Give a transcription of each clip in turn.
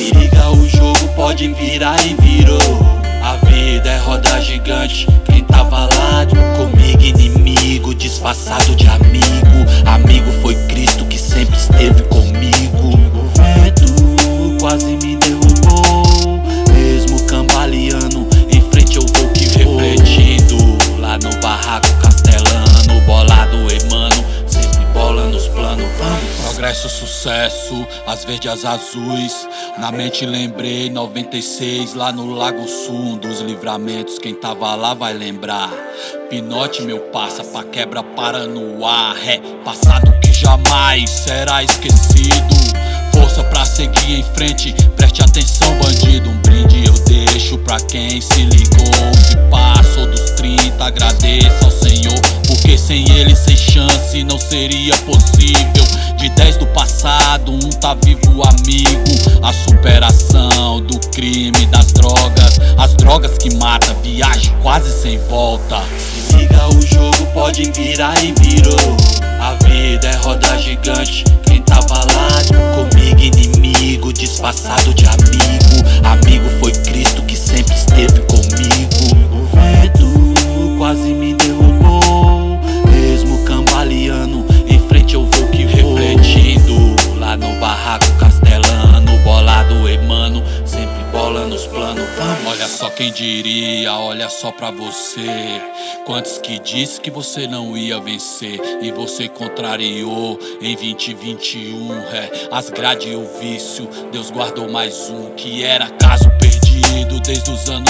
Se liga, o jogo pode virar e virou. A vida é roda gigante, quem tava lá comigo, inimigo disfarçado de amigo. Amigo foi Cristo que sempre esteve comigo. O vento quase me derrubou, mesmo cambaleando, em frente eu vou que vou. Refletindo lá no barraco castelano, bolado emano, sempre bola nos planos, vamos. Progresso, sucesso, as verdes, as azuis. Na mente lembrei 96, lá no Lago Sul, um dos livramentos. Quem tava lá vai lembrar. Pinote, meu passa, pra quebra para no ar. É passado que jamais será esquecido. Força pra seguir em frente, preste atenção, bandido. Um brinde eu deixo pra quem se ligou. Se passou dos 30, agradeça ao Senhor, porque sem ele, sem chance, não seria possível. De 10 do passado, um tá vivo, amigo. A superação do crime, das drogas, as drogas que matam, viagem quase sem volta. Se liga, o jogo pode virar e virou. A vida é roda gigante, quem tava lá comigo, inimigo disfarçado de amigo. Amigo foi Cristo que sempre esteve comigo. O vento quase me derrubou, mesmo cambaleando, em frente eu vou que vou. Refletindo lá no barraco castelano, bolado emano, sempre bola nos planos, vamos. Olha só quem diria, olha só pra você. Quantos que disse que você não ia vencer e você contrariou em 2021. As grades e o vício, Deus guardou mais um que era caso perdido desde os anos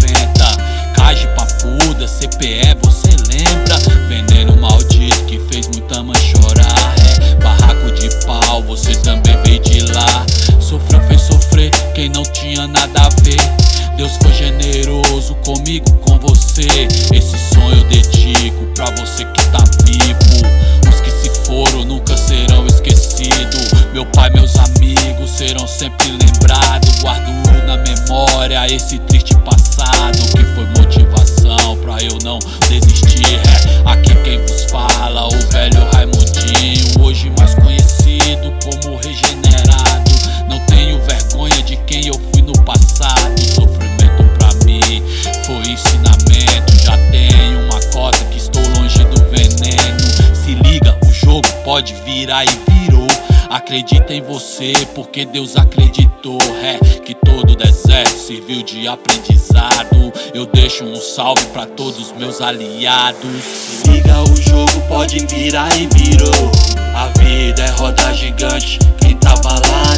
90. Cage, papuda, CPE, você lembra? Veneno maldito que fez muita mãe chorar. Barraco de pau, você também veio de lá. Sofreu, fez sofrer quem não tinha nada a ver. Deus foi generoso comigo, com você. Esse sonho eu dedico pra você que tá vivo. Os que se foram nunca serão esquecidos. Meu pai, meus amigos serão sempre lembrados. Guardo na memória esse triste passado que foi motivação pra eu não desistir. Aqui quem vos fala, o velho Raimundinho, hoje mais conhecido como regenerado. Não tenho vergonha de quem eu fui no passado. Sofrimento pra mim foi ensinamento. Já tenho uma cota que estou longe do veneno. Se liga, o jogo pode virar e virou. Acredita em você, porque Deus acreditou. Que todo deserto serviu de aprendizado. Eu deixo um salve pra todos os meus aliados. Se liga, o jogo pode virar e virou. A vida é roda gigante, quem tava lá